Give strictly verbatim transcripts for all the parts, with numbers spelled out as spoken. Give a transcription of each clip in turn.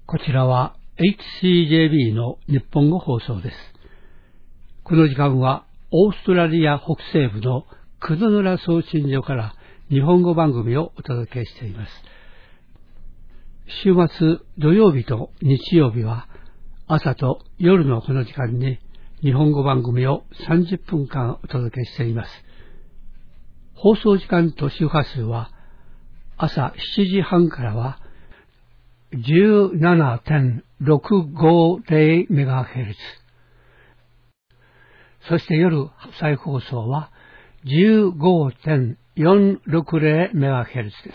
こちらは エイチシージェービー の日本語放送です。この時間はオーストラリア北西部のクドヌラ送信所から日本語番組をお届けしています。週末土曜日と日曜日は朝と夜のこの時間に日本語番組をさんじゅっぷんかんお届けしています。放送時間と周波数は朝しちじはんからは じゅうななてんろくごゼロメガヘルツ、そして夜再放送は じゅうごてんよんろくゼロメガヘルツです。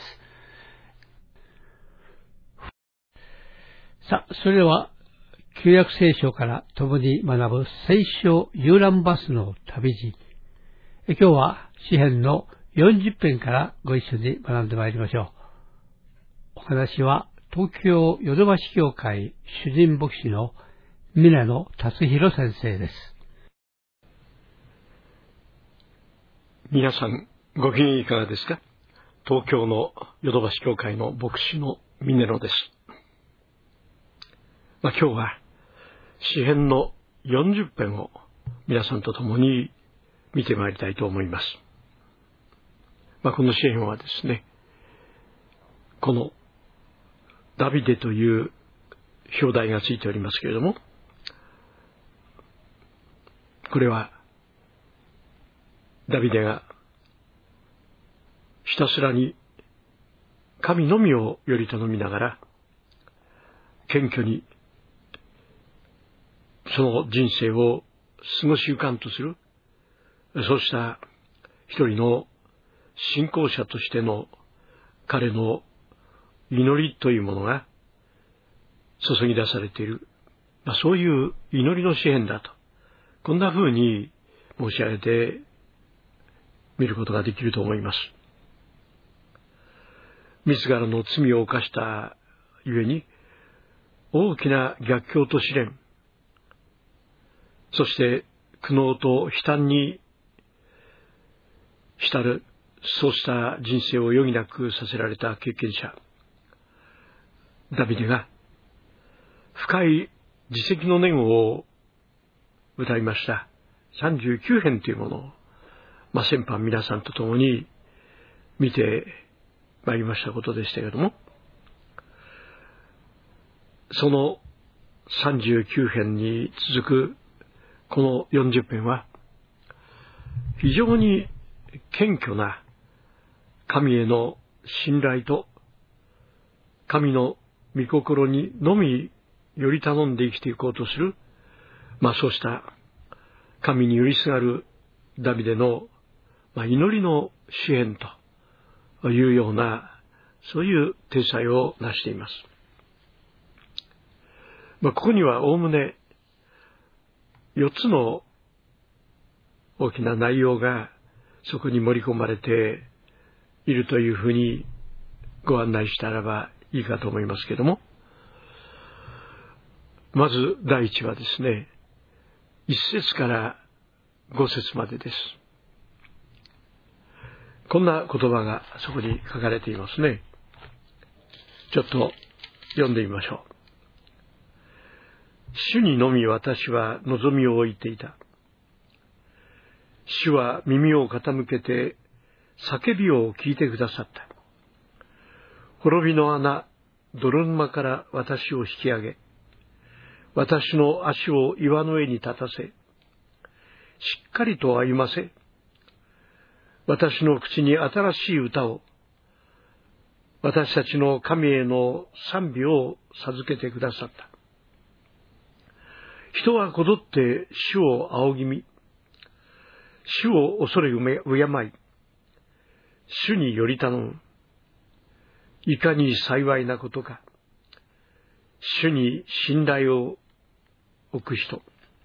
さあ、それでは旧約聖書から共に学ぶ聖書遊覧バスの旅路。今日は詩編のよんじゅっぺんからご一緒に学んでまいりましょう。お話は東京ヨドバシ教会主任牧師の峰野達弘先生です。 皆さんご機嫌いかがですか？東京のヨドバシ教会の牧師の峰野です。まあ、今日は詩編のよんじゅっぺんを皆さんと共に見てまいりたいと思います。まあ、この詩編はですね、このダビデという表題がついておりますけれども、これはダビデがひたすらに神のみをより頼みながら謙虚にその人生を過ごしゆかんとする、そうした一人の信仰者としての彼の祈りというものが注ぎ出されている、まあ、そういう祈りの詩編だと、こんな風に申し上げて見ることができると思います。自らの罪を犯したゆえに大きな逆境と試練、そして苦悩と悲嘆に浸る、そうした人生を余儀なくさせられた経験者ダビデが深い自責の念を歌いましたさんじゅうきゅうへんというものを、まあ、先般皆さんと共に見てまいりましたことでしたけれども、そのさんじゅうきゅうへんに続くこのよんじゅっぺんは非常に謙虚な神への信頼と神の御心にのみより頼んで生きていこうとする、まあそうした神に寄りすがるダビデの、まあ、祈りの詩編というような、そういう体裁を成しています。まあ、ここにはおおむねよっつの大きな内容がそこに盛り込まれているというふうにご案内したらばいいかと思いますけれども、まず第一はですね、いっ節からご節までです。こんな言葉がそこに書かれていますね。ちょっと読んでみましょう。主にのみ私は望みを置いていた。主は耳を傾けて叫びを聞いてくださった。滅びの穴、泥沼から私を引き上げ、私の足を岩の上に立たせ、しっかりと歩ませ、私の口に新しい歌を、私たちの神への賛美を授けてくださった。人はこぞって主を仰ぎ見、主を恐れ敬い、主により頼む。いかに幸いなことか。主に信頼を置く人。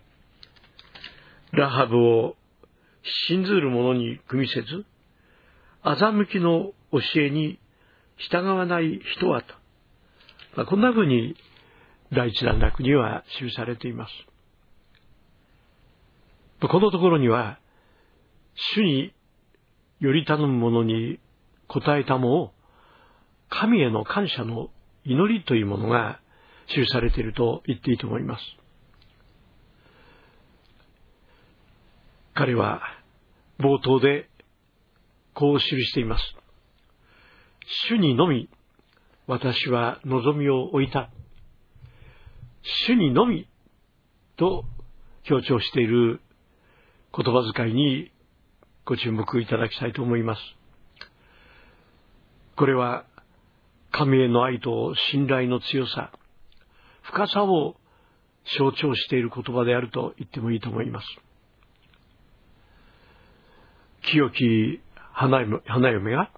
ラハブを信ずる者に組みせず、欺きの教えに従わない人はと。まあ、こんなふうに第一段落には記されています。このところには、主により頼む者に応えたもを、神への感謝の祈りというものが記されていると言っていいと思います。彼は冒頭でこう記しています。主にのみ私は望みを置いた。主にのみと強調している言葉遣いにご注目いただきたいと思います。これは神への愛と信頼の強さ、深さを象徴している言葉であると言ってもいいと思います。清き花嫁が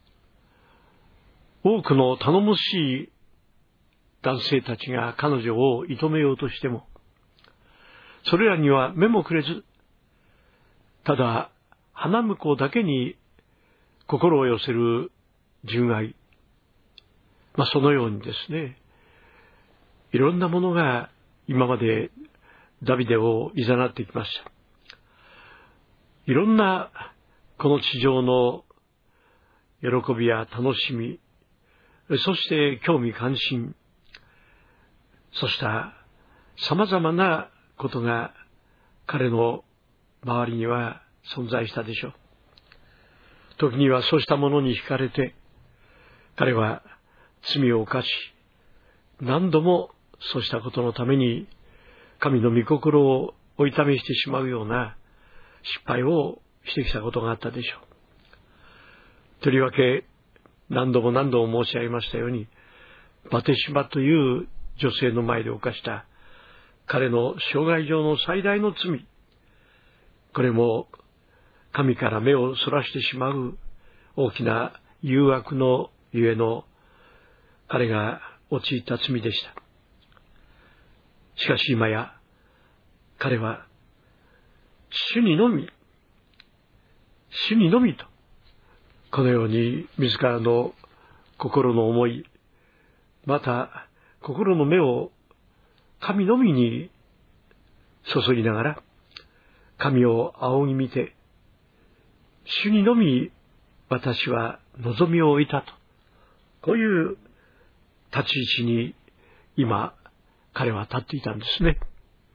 多くの頼もしい男性たちが彼女を射止めようとしても、それらには目もくれず、ただ花婿だけに心を寄せる純愛、まあそのようにですね、いろんなものが今までダビデを誘ってきました。いろんなこの地上の喜びや楽しみ、そして興味関心、そうした様々なことが彼の周りには存在したでしょう。時にはそうしたものに惹かれて、彼は罪を犯し、何度もそうしたことのために神の御心をお痛めしてしまうような失敗をしてきたことがあったでしょう。とりわけ何度も何度も申し上げましたように、バテシバという女性の前で犯した彼の生涯上の最大の罪、これも神から目をそらしてしまう大きな誘惑のゆえの彼が陥った罪でした。しかし今や彼は主にのみ、主にのみと、このように自らの心の思い、また心の目を神のみに注ぎながら、神を仰ぎ見て、主にのみ私は望みを置いたと、こういう立ち位置に今彼は立っていたんですね。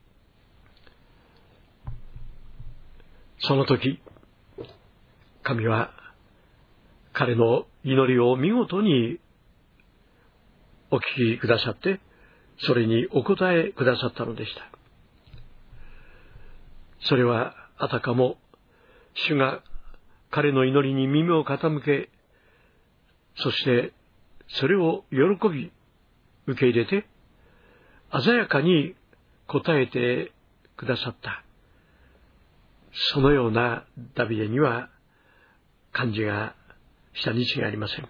その時、神は彼の祈りを見事にお聞きくださって、それにお答えくださったのでした。それはあたかも主が彼の祈りに耳を傾け、そしてそれを喜び受け入れて鮮やかに答えてくださった、そのようなダビデには感じがしたに違いありません。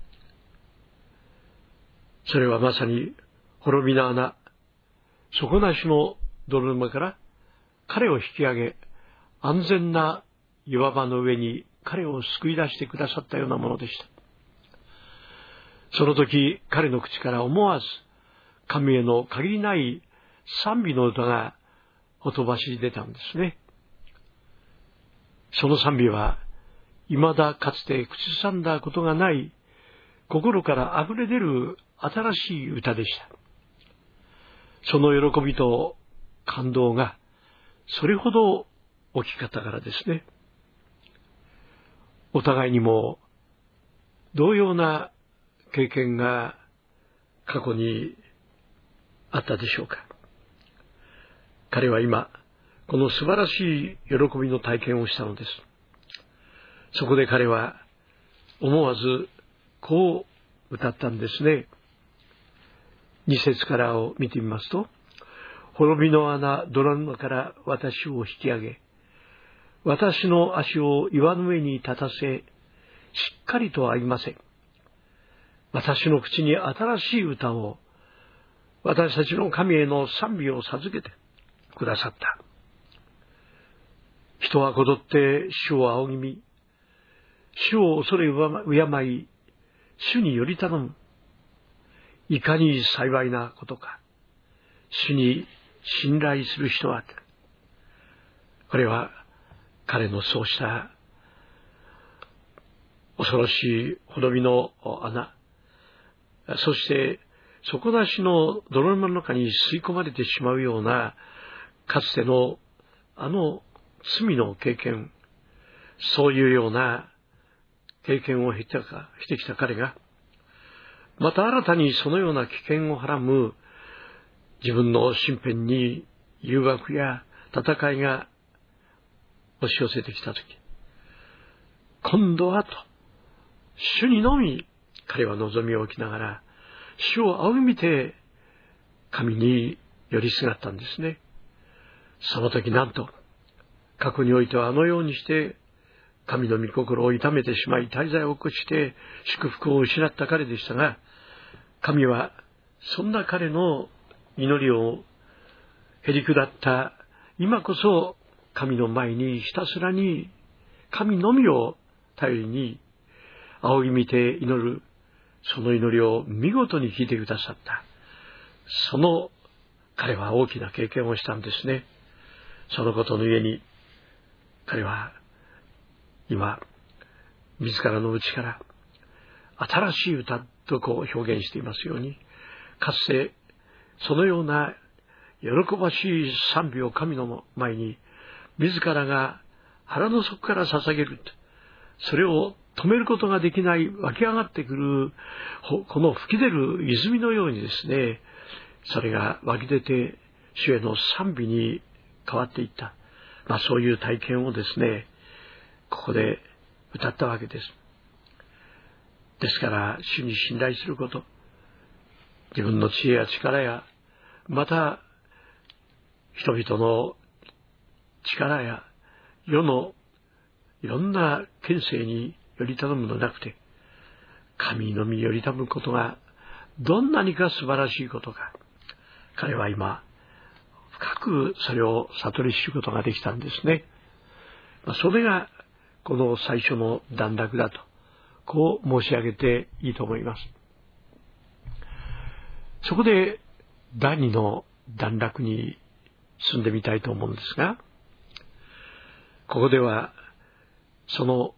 それはまさに滅びの穴、底なしの泥沼から彼を引き上げ、安全な岩場の上に彼を救い出してくださったようなものでした。その時彼の口から思わず神への限りない賛美の歌がほとばしり出たんですね。その賛美は未だかつて口ずさんだことがない心から溢れ出る新しい歌でした。その喜びと感動がそれほど大きかったからですね。お互いにも同様な経験が過去にあったでしょうか。彼は今この素晴らしい喜びの体験をしたのです。そこで彼は思わずこう歌ったんですね。二節からを見てみますと、滅びの穴泥沼から私を引き上げ、私の足を岩の上に立たせ、しっかりと歩ませ、私の口に新しい歌を、私たちの神への賛美を授けてくださった。人はこぞって主を仰ぎ見、主を恐れ敬い、主により頼む。いかに幸いなことか。主に信頼する人は。これは彼のそうした恐ろしい滅びの穴、そして底なしの泥沼の中に吸い込まれてしまうような、かつてのあの罪の経験、そういうような経験を経てか、経てきた彼が、また新たにそのような危険をはらむ自分の身辺に誘惑や戦いが押し寄せてきたとき、今度はと、主にのみ彼は望みを置きながら、主を仰ぎ見て神に寄りすがったんですね。その時なんと、過去においてはあのようにして神の御心を痛めてしまい、大罪を起こして祝福を失った彼でしたが、神はそんな彼の祈りをへり下った今こそ、神の前にひたすらに神のみを頼りに仰ぎ見て祈る、その祈りを見事に聞いてくださった。その彼は大きな経験をしたんですね。そのことのゆえに彼は今自らの内から新しい歌とこう表現していますように、かつてそのような喜ばしい賛美を神の前に自らが腹の底から捧げる、それを止めることができない湧き上がってくるこの吹き出る泉のようにですね、それが湧き出て主への賛美に変わっていった、まあ、そういう体験をですね、ここで歌ったわけです。ですから主に信頼すること、自分の知恵や力やまた人々の力や世のいろんな権勢により頼むのではなくて、神のみにより頼むことがどんなにか素晴らしいことか、彼は今深くそれを悟り知ることができたんですね。それがこの最初の段落だと、こう申し上げていいと思います。そこで第二の段落に進んでみたいと思うんですが、ここではその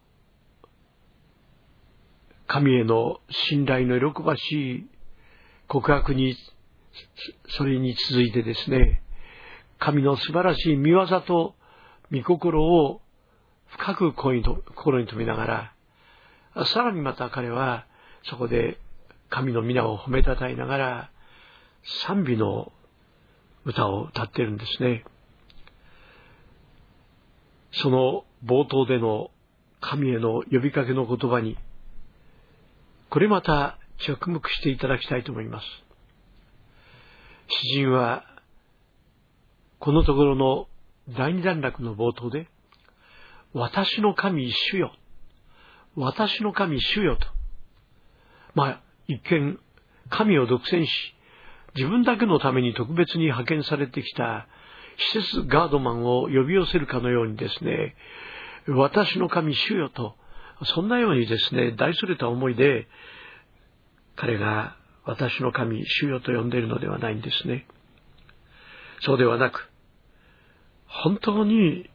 神への信頼の喜ばしい告白に、それに続いてですね、神の素晴らしい御業と御心を深く心に留めながら、さらにまた彼はそこで神の皆を褒めたたえながら賛美の歌を歌っているんですね。その冒頭での神への呼びかけの言葉に、これまた着目していただきたいと思います。詩人はこのところの第二段落の冒頭で、私の神主よ、私の神主よと、まあ一見神を独占し、自分だけのために特別に派遣されてきた施設ガードマンを呼び寄せるかのようにですね、私の神主よと、そんなようにですね、大それた思いで彼が私の神主よと呼んでいるのではないんですね。そうではなく、本当に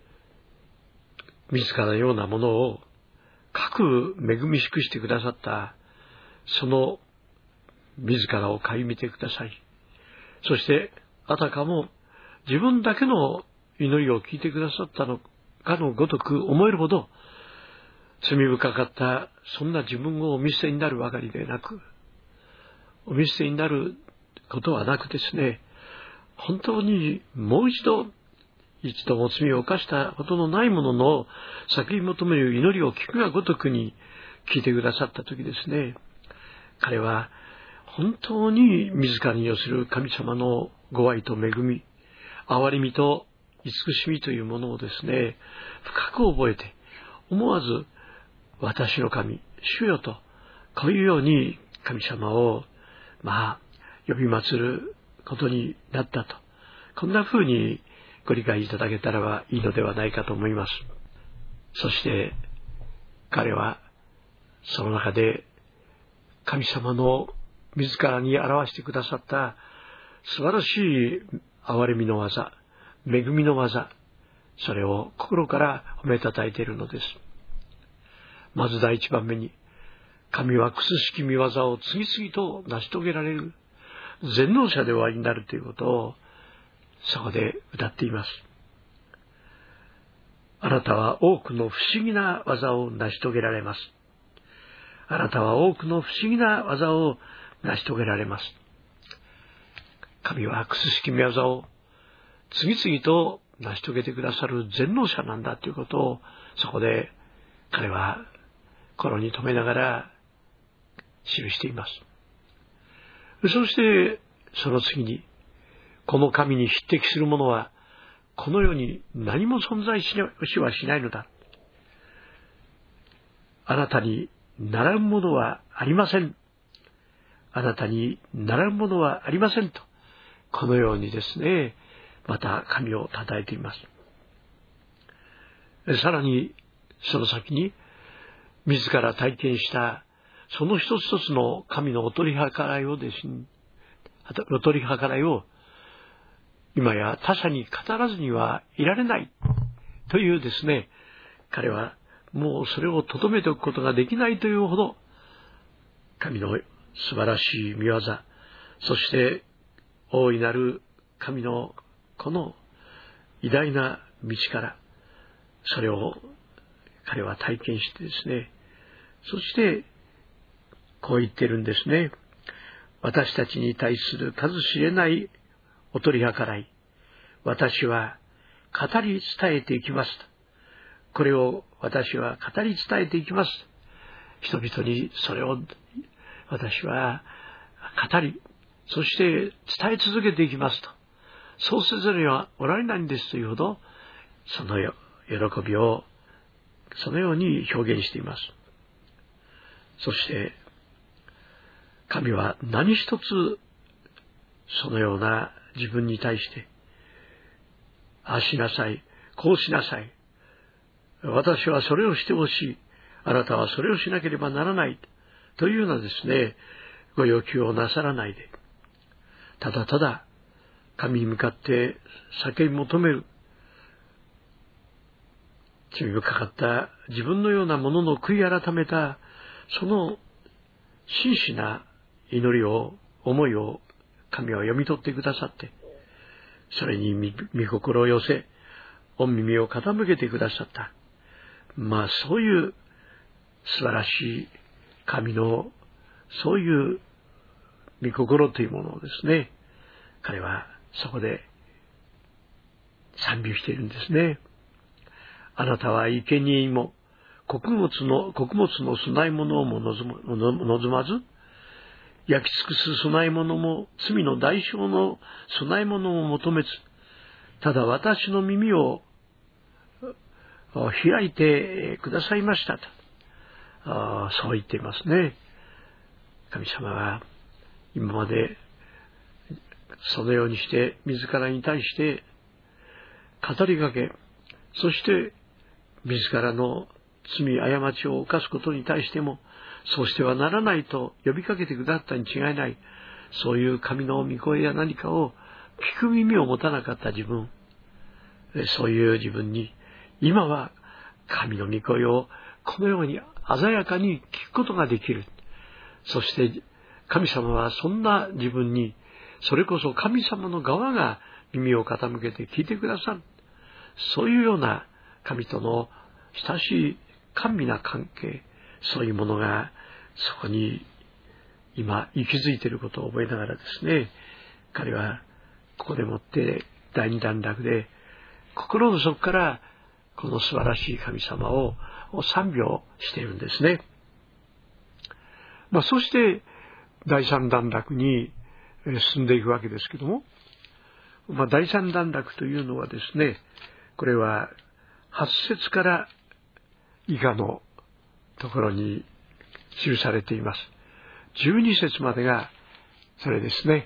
自らのようなものを各恵みしくしてくださったその自らを顧みてください。そしてあたかも自分だけの祈りを聞いてくださったのかのごとく思えるほど、罪深かったそんな自分をお見捨てになるばかりでなく、お見捨てになることはなくですね、本当にもう一度一度も罪を犯したことのないものの先に求める祈りを聞くがごとくに聞いてくださったときですね、彼は本当に自らに寄せる神様のご愛と恵み、憐れみと慈しみというものをですね、深く覚えて、思わず私の神主よと、こういうように神様をまあ呼び祭ることになったと、こんな風にご理解いただけたらばいいのではないかと思います。そして彼はその中で神様の自らに表してくださった素晴らしい憐れみの技、恵みの技、それを心から褒めたたえているのです。まず第一番目に、神は苦しき御業を次々と成し遂げられる全能者でおありになるということをそこで歌っています。あなたは多くの不思議な技を成し遂げられます。あなたは多くの不思議な技を成し遂げられます。神はくすしき御業を次々と成し遂げてくださる全能者なんだということを、そこで彼は心に留めながら記しています。そしてその次に、この神に匹敵するものはこの世に何も存在しはしないのだ。あなたに並ぶものはありません。あなたに並ぶものはありませんと、このようにですね、また神を称えています。さらにその先に、自ら体験したその一つ一つの神のお取り計らいをですね、お取り計らいを今や他者に語らずにはいられないというですね、彼はもうそれを留めておくことができないというほど、神の素晴らしい御業、そして大いなる神のこの偉大な道から、それを彼は体験してですね、そしてこう言ってるんですね。私たちに対する数知れないお取り計らい、私は語り伝えていきます。これを私は語り伝えていきます。人々にそれを私は語り、そして伝え続けていきますと。そうせざるにはおられないんですというほど、その喜びをそのように表現しています。そして神は何一つそのような自分に対して、ああしなさい、こうしなさい、私はそれをしてほしい、あなたはそれをしなければならないというようなですね、ご要求をなさらないで、ただただ神に向かって叫び求める、罪深かった自分のようなものの悔い改めたその真摯な祈りを、思いを神は読み取ってくださって、それに御心を寄せ、御耳を傾けてくださった。まあそういう素晴らしい神のそういう御心というものをですね、彼はそこで賛美しているんですね。あなたは生贄も穀物の穀物の供え物をも望まず、焼き尽くす供え物も罪の代償の供え物も求めず、ただ私の耳を開いてくださいましたと、あそう言っていますね。神様は今までそのようにして自らに対して語りかけ、そして自らの罪過ちを犯すことに対してもそうしてはならないと呼びかけてくださったに違いない。そういう神の御声や何かを聞く耳を持たなかった自分、そういう自分に今は神の御声をこのように鮮やかに聞くことができる。そして神様はそんな自分に、それこそ神様の側が耳を傾けて聞いてくださる。そういうような神との親しい甘美な関係、そういうものがそこに今息づいていることを覚えながらですね、彼はここでもって第二段落で心の底からこの素晴らしい神様を賛美をしているんですね。まあ、そして第三段落に進んでいくわけですけども、まあ、第三段落というのはですね、これははち節から以下のところに記されています。じゅうに節までがそれですね。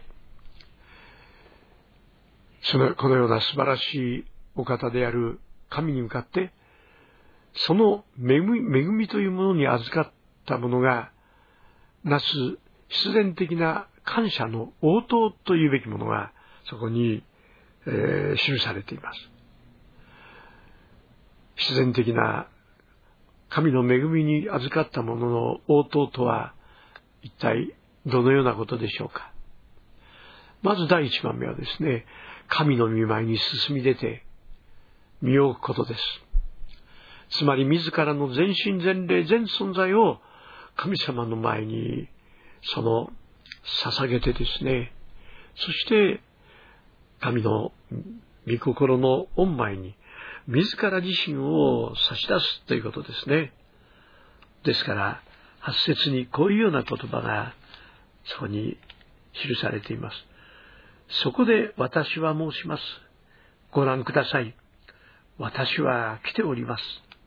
そのこのような素晴らしいお方である神に向かって、その恵み、恵みというものに預かったものがなす必然的な感謝の応答というべきものがそこに、えー、記されています。必然的な神の恵みに預かったものの応答とは一体どのようなことでしょうか。 まず第一番目はですね、神の御前に進み出て身を置くことです。つまり自らの全身全霊全存在を神様の前にその捧げてですね、そして神の御心の御前に自ら自身を差し出すということですね。ですから八節にこういうような言葉がそこに記されています。そこで私は申します。ご覧ください。私は来ております。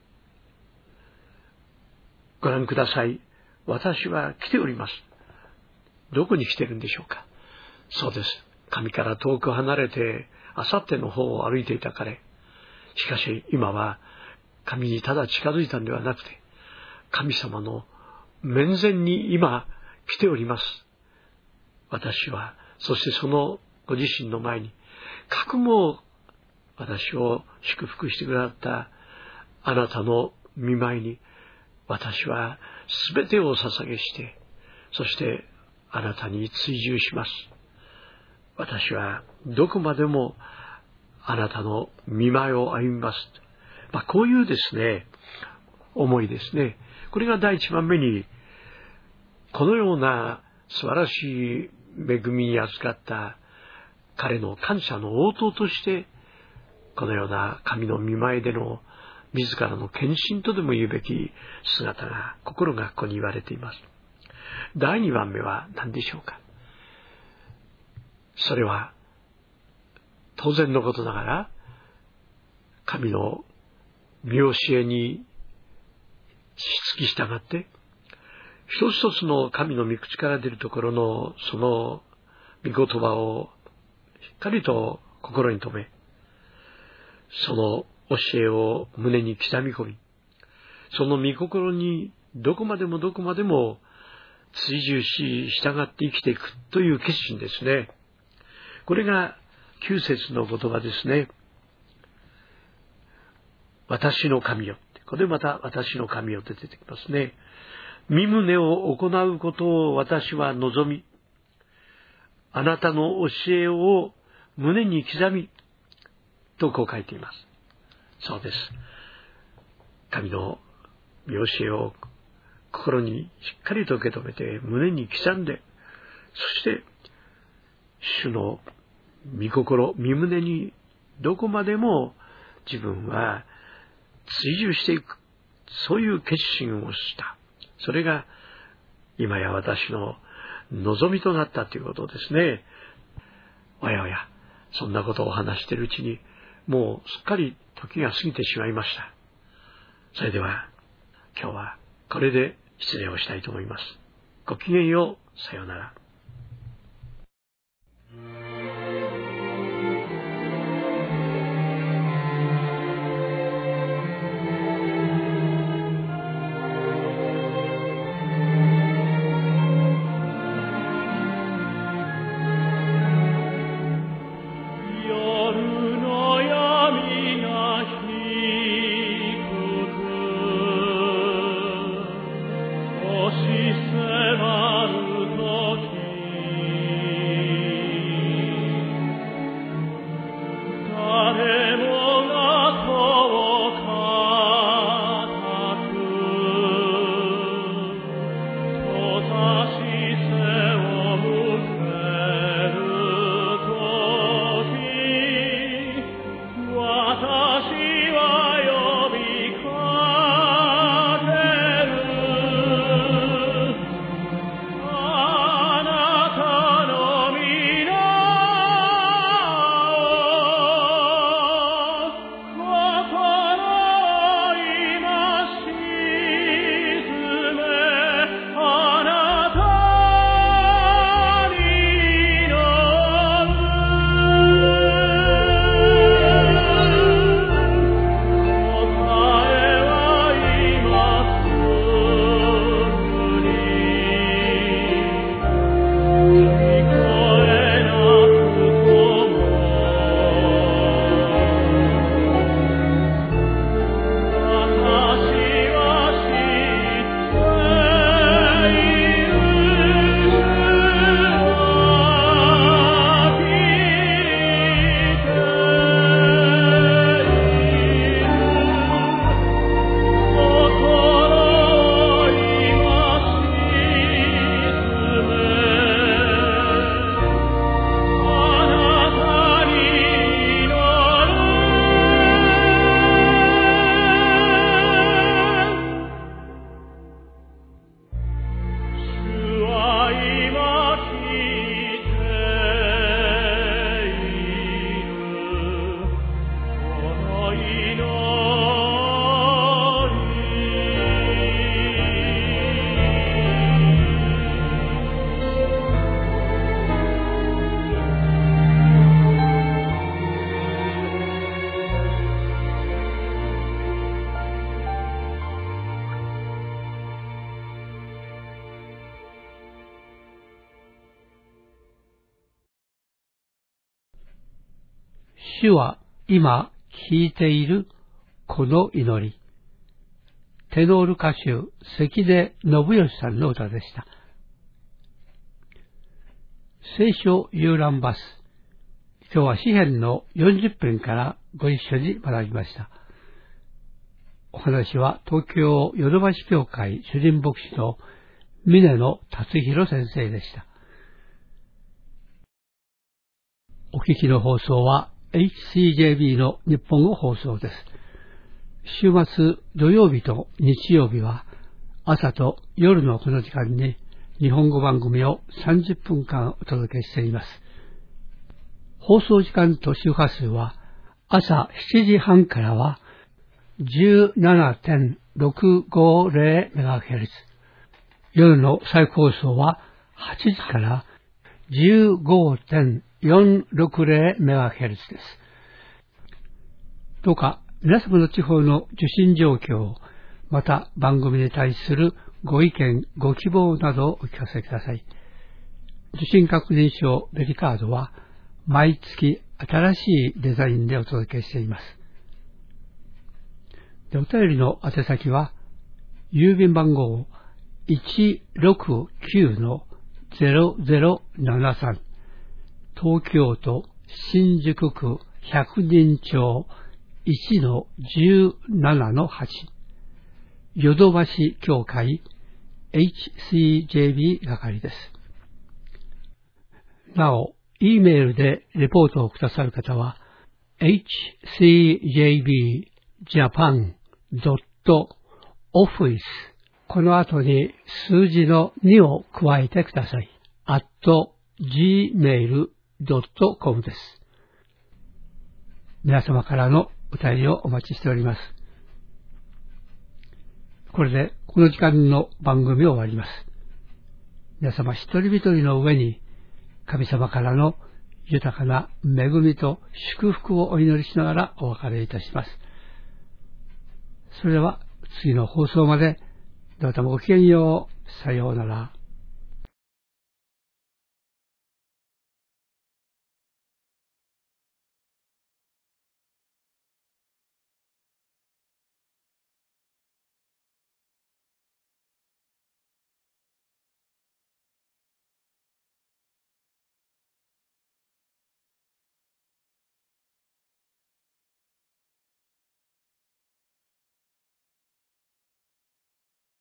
ご覧ください。私は来ております。どこに来てるんでしょうか。そうです。神から遠く離れて、あさっての方を歩いていた彼。しかし今は神にただ近づいたんではなくて、神様の面前に今来ております。私は、そしてそのご自身の前に、かくも私を祝福してくださったあなたの御前に、私はすべてを捧げして、そしてあなたに追従します。私はどこまでもあなたの御前を歩みます。まあ、こういうですね、思いですね。これが第一番目に、このような素晴らしい恵みに預かった彼の感謝の応答として、このような神の御前での自らの献身とでも言うべき姿が、心がここに言われています。第二番目は何でしょうか。それは当然のことながら、神の御教えに付き従って、一つ一つの神の御口から出るところのその御言葉をしっかりと心に留め、その教えを胸に刻み込み、その御心にどこまでもどこまでも追従し従って生きていくという決心ですね。これがきゅう節の言葉ですね。私の神よ。ここでまた私の神よって出てきますね。御旨を行うことを私は望み、あなたの教えを胸に刻み、とこう書いています。そうです。神の御教えを心にしっかりと受け止めて胸に刻んで、そして主の御心、御胸にどこまでも自分は追従していく、そういう決心をした。それが今や私の望みとなったということですね。おやおや、そんなことを話しているうちにもうすっかり時が過ぎてしまいました。それでは今日はこれで失礼をしたいと思います。ごきげんよう。さようなら。 迫る時主は今聞いているこの祈り。テノール歌手、関出信義さんの歌でした。聖書遊覧バス。今日は詩編のよんじゅっぺんからご一緒に学びました。お話は東京ヨドバシ教会主任牧師の峰野達弘先生でした。お聞きの放送は エイチシージェービー の日本語放送です。週末土曜日と日曜日は朝と夜のこの時間に日本語番組をさんじゅっぷんかんお届けしています。放送時間と周波数は朝しちじはんからは じゅうななてんろくごーぜろメガヘルツ、夜の再放送ははちじから じゅうごてんよんろくぜろメガヘルツ です。どうか皆様の地方の受信状況、また番組に対するご意見、ご希望などをお聞かせください。受信確認証ベリカードは毎月新しいデザインでお届けしています。でお便りの宛先は郵便番号 いちろくきゅうのゼロゼロななさん 東京都新宿区百人町 いちのじゅうななのはち ヨドバシ協会 エイチシージェービー 係です。なお、E メールでレポートをくださる方は エイチシージェービージャパンドットオフィス この後に数字のにを加えてください。アットジーメールドットコム です。皆様からのお便りをお待ちしております。これでこの時間の番組を終わります。皆様一人一人の上に神様からの豊かな恵みと祝福をお祈りしながらお別れいたします。それでは次の放送までどうともごきげんよう。さようなら。